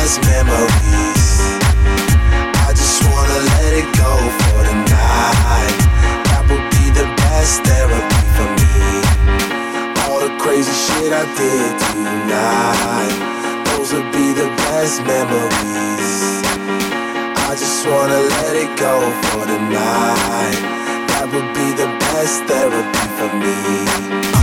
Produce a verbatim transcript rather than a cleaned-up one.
best memories. I just wanna let it go for the night. That would be the best therapy for me. All the crazy shit I did tonight, those would be the best memories. I just wanna let it go for the night. That would be the best therapy for me.